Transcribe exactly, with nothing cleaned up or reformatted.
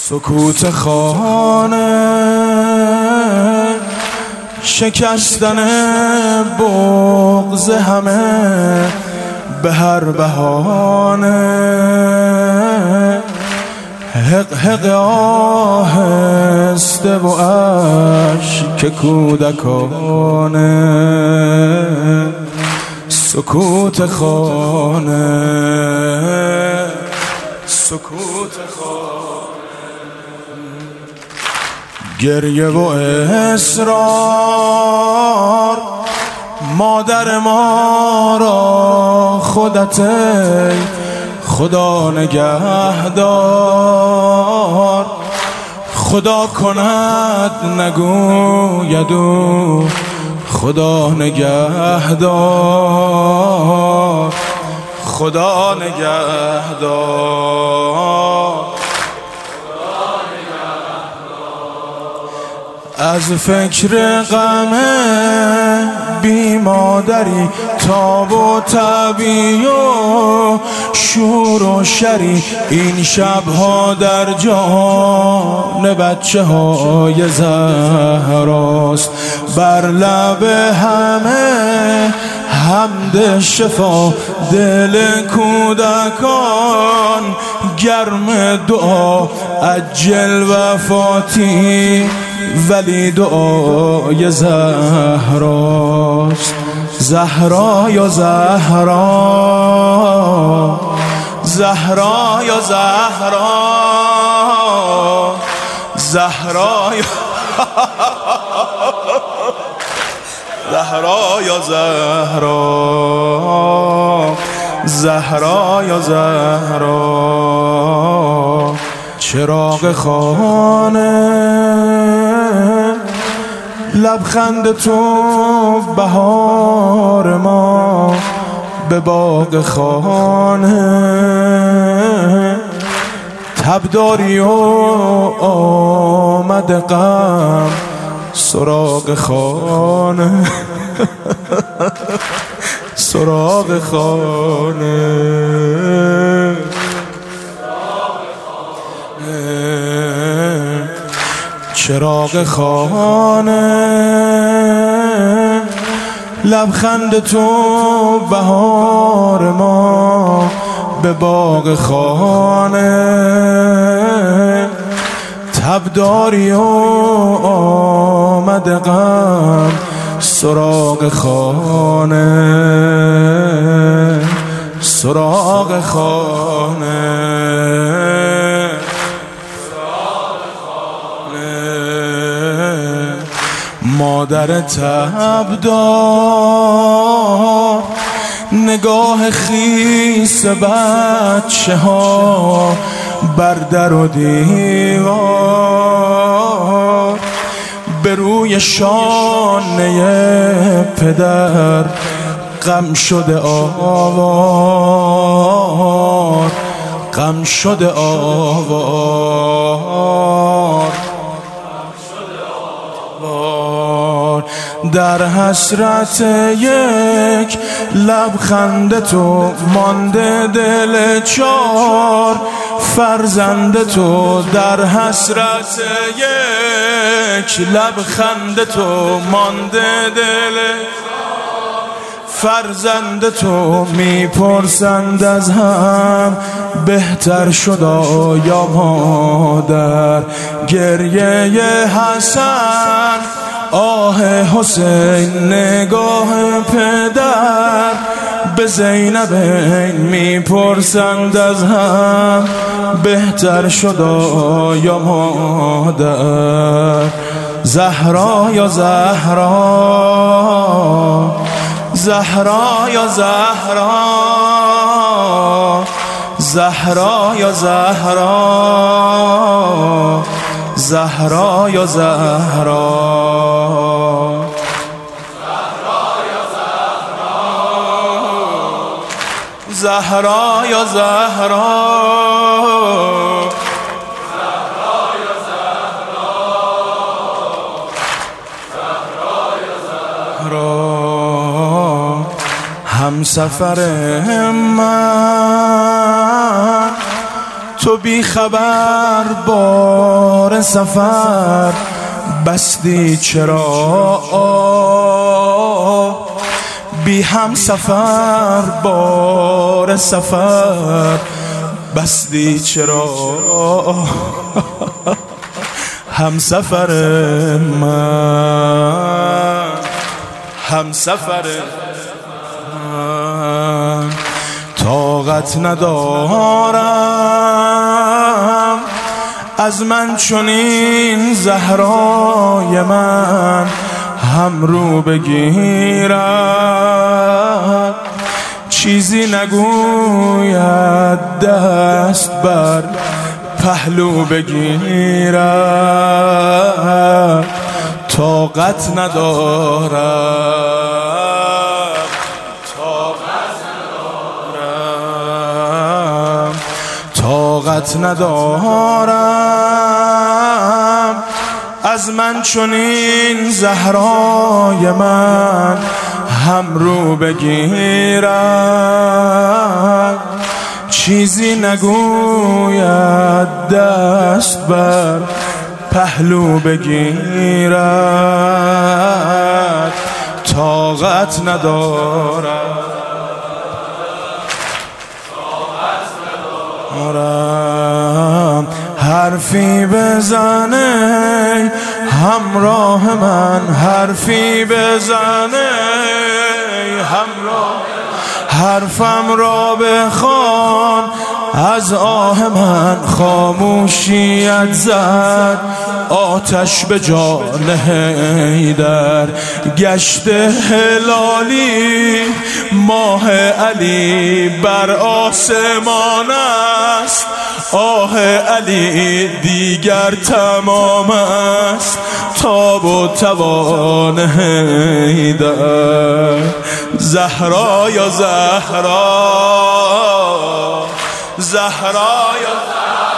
سکوت خانه، شکستن بغض همه به هر بهانه، حق حق آهسته و اشک کودکانه، سکوت خانه، سکوت خانه، گریه و اصرار، مادر ما را خودت ای خدا نگهدار، خدا کند نگوید او خدا نگهدار، خدا نگهدار. از فکر غم بی مادری تاب و تبی و شور و شری، این شبها در جان بچه های زهراست، بر لب همه حمد شفا دل کودکان، گرم دعا عجل وفاتی ولی دعای زهراست. زهرا یا زهرا، زهرا یا زهرا، زهرا یا زهرا یا زهرا، زهرا یا زهرا. چراغ خانه، لبخند تو بهار ما به باغ خانه، تبداری و آمد غم سراغ خانه، سراغ خانه، چراغ خانه، لبخند تو بهار ما به باغ خانه، تبداری و آمد غم سراغ خانه، سراغ خانه، مادر تبدار، نگاه خیس بچه ها بر در و دیوار، به روی شانه پدر غم شده آوار، غم شده آوار، در حسرت یک لبخند تو مانده دل چار فرزند تو، در حسرت یک لبخند تو مانده دل فرزند تو، میپرسند از هم بهتر شد یا مادر، گریه حسن آه حسین نگاه پدر، به زینب میپرسند از هم بهتر شد یا مادر. زهرا یا زهرا، زهرا یا زهرا، زهرا یا زهرا، زهرا یا زهرا، زهرا یا زهرا، همسفر من تو بی خبر با باغ سفر بستی چرا بی هم سفر بار سفر بستی چرا هم سفر من هم سفر من طاقت ندارم از من چنین زهرای من هم رو بگیرد چیزی نگوید دست بر پهلو بگیرد طاقت ندارم طاقت ندارم طاقت ندارم از من چنین زهرای من هم رو بگیرد چیزی نگوید دست بر پهلو بگیرد طاقت ندارم ندارم حرفی بزنه همراه من حرفی بزنه همراه حرفم را بخوان از آه من خاموشیت زد آتش به جان حیدر گشت هلالی ماه علی بر آسمان است آه علی دیگر تمام است تاب و توان حیدر زهرا یا زهرا زهرا یا زهرا